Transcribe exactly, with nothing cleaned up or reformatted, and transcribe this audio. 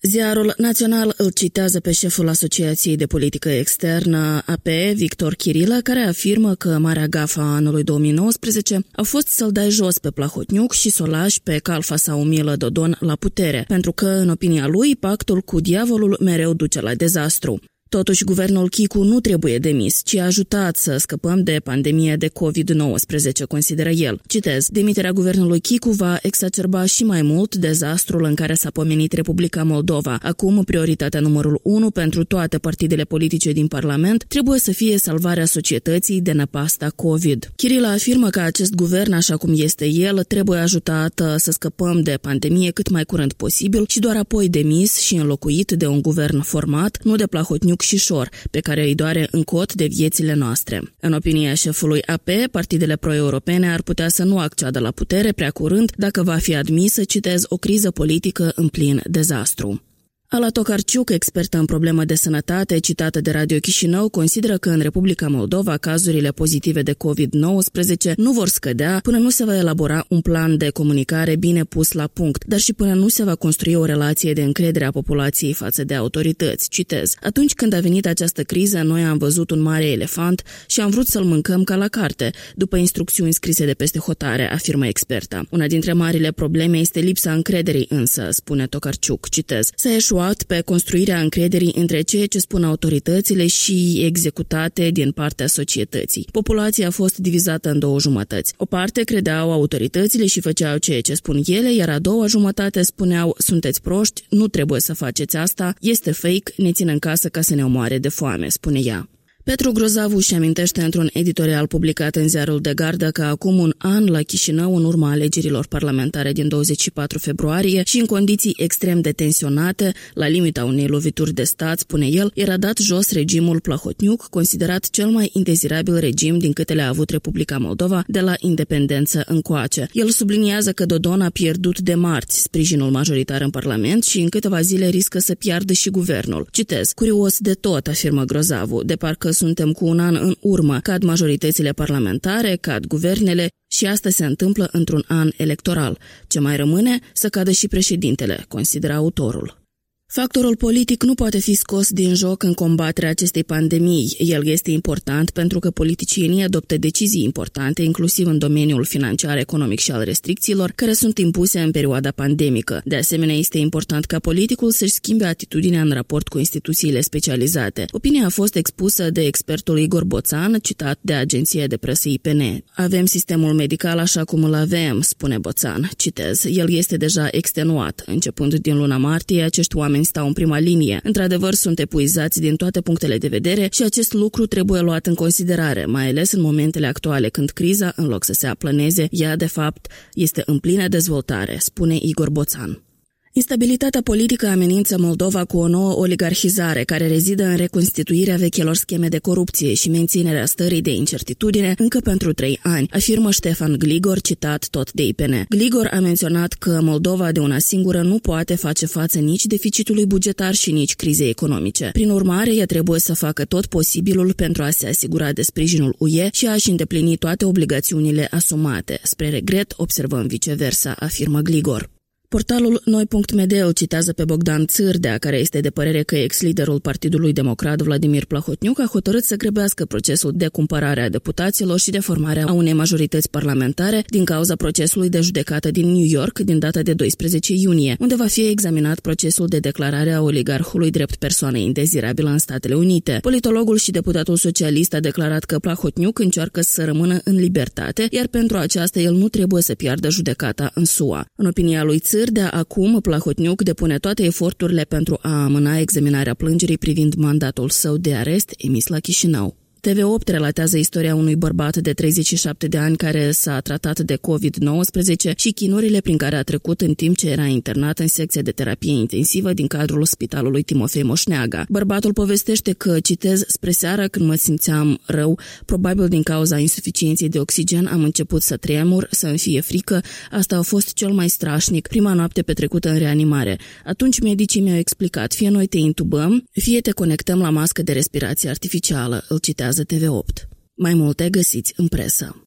Ziarul Național îl citează pe șeful Asociației de Politică Externă A P, Victor Chirilă, care afirmă că marea gafă a anului două mii nouăsprezece a fost să-l dai jos pe Plahotniuc și să o lași pe Calfa sau Milă Dodon la putere, pentru că, în opinia lui, pactul cu diavolul mereu duce la dezastru. Totuși, guvernul Chicu nu trebuie demis, ci a ajutat să scăpăm de pandemie de covid nouăsprezece, consideră el. Citez, demiterea guvernului Chicu va exacerba și mai mult dezastrul în care s-a pomenit Republica Moldova. Acum, prioritatea numărul unu pentru toate partidele politice din Parlament trebuie să fie salvarea societății de năpasta COVID. Chirilă afirmă că acest guvern, așa cum este el, trebuie ajutat să scăpăm de pandemie cât mai curând posibil și doar apoi demis și înlocuit de un guvern format, nu de Plahotniuc și Șor, pe care îi doare în cot de viețile noastre. În opinia șefului A P, partidele pro-europene ar putea să nu acceadă la putere prea curând dacă va fi admisă, citez, o criză politică în plin dezastru. Ala Tokarciuc, expertă în problemă de sănătate, citată de Radio Chișinău, consideră că în Republica Moldova cazurile pozitive de covid nouăsprezece nu vor scădea până nu se va elabora un plan de comunicare bine pus la punct, dar și până nu se va construi o relație de încredere a populației față de autorități. Citez, atunci când a venit această criză, noi am văzut un mare elefant și am vrut să-l mâncăm ca la carte, după instrucțiuni scrise de peste hotare, afirmă experta. Una dintre marile probleme este lipsa încrederii însă, spune Tokarciuc, citez, s-a eșuat pe construirea încrederii între ceea ce spun autoritățile și executate din partea societății. Populația a fost divizată în două jumătăți. O parte credeau autoritățile și făceau ceea ce spun ele, iar a doua jumătate spuneau, sunteți proști, nu trebuie să faceți asta, este fake, ne țin în casă ca să ne omoare de foame, spune ea. Petru Grozavu își amintește într-un editorial publicat în ziarul de gardă că acum un an la Chișinău, în urma alegerilor parlamentare din douăzeci și patru februarie și în condiții extrem de tensionate, la limita unei lovituri de stat, spune el, era dat jos regimul Plahotniuc, considerat cel mai indezirabil regim din câte le-a avut Republica Moldova de la independență încoace. El subliniază că Dodon a pierdut de marți sprijinul majoritar în Parlament și în câteva zile riscă să piardă și guvernul. Citez, curios de tot, afirmă Grozavu, de parcă suntem cu un an în urmă, cad majoritățile parlamentare, cad guvernele și asta se întâmplă într-un an electoral. Ce mai rămâne? Să cadă și președintele, consideră autorul. Factorul politic nu poate fi scos din joc în combaterea acestei pandemii. El este important pentru că politicienii adoptă decizii importante, inclusiv în domeniul financiar, economic și al restricțiilor, care sunt impuse în perioada pandemică. De asemenea, este important ca politicul să-și schimbe atitudinea în raport cu instituțiile specializate. Opinia a fost expusă de expertul Igor Boțan, citat de agenția de presă I P N. Avem sistemul medical așa cum îl avem, spune Boțan. Citez, el este deja extenuat. Începând din luna martie, acești oameni stau în prima linie. Într-adevăr, sunt epuizați din toate punctele de vedere și acest lucru trebuie luat în considerare, mai ales în momentele actuale, când criza, în loc să se aplaneze, ea, de fapt, este în plină dezvoltare, spune Igor Boțan. Instabilitatea politică amenință Moldova cu o nouă oligarhizare care rezidă în reconstituirea vechelor scheme de corupție și menținerea stării de incertitudine încă pentru trei ani, afirmă Ștefan Gligor, citat tot de I P N. Gligor a menționat că Moldova de una singură nu poate face față nici deficitului bugetar și nici crizei economice. Prin urmare, ea trebuie să facă tot posibilul pentru a se asigura de sprijinul U E și a-și îndeplini toate obligațiunile asumate. Spre regret, observăm viceversa, afirmă Gligor. Portalul Noi punct M D îl citează pe Bogdan Țârdea, care este de părere că ex-liderul Partidului Democrat Vladimir Plahotniuc a hotărât să grăbească procesul de cumpărare a deputaților și de formare a unei majorități parlamentare din cauza procesului de judecată din New York din data de doisprezece iunie, unde va fi examinat procesul de declarare a oligarhului drept persoană indezirabilă în Statele Unite. Politologul și deputatul socialist a declarat că Plahotniuc încearcă să rămână în libertate, iar pentru aceasta el nu trebuie să piardă judecata în S U A. În opinia lui Țârdea, de acum, Plahotniuc depune toate eforturile pentru a amâna examinarea plângerii privind mandatul său de arest emis la Chișinău. T V opt relatează istoria unui bărbat de treizeci și șapte de ani care s-a tratat de covid nouăsprezece și chinurile prin care a trecut în timp ce era internat în secția de terapie intensivă din cadrul spitalului Timofei Moșneaga. Bărbatul povestește că, citez, spre seară când mă simțeam rău, probabil din cauza insuficienței de oxigen, am început să tremur, să-mi fie frică. Asta a fost cel mai strașnic, prima noapte petrecută în reanimare. Atunci medicii mi-au explicat, fie noi te intubăm, fie te conectăm la mască de respirație artificială, îl citează T V opt. Mai multe găsiți în presă.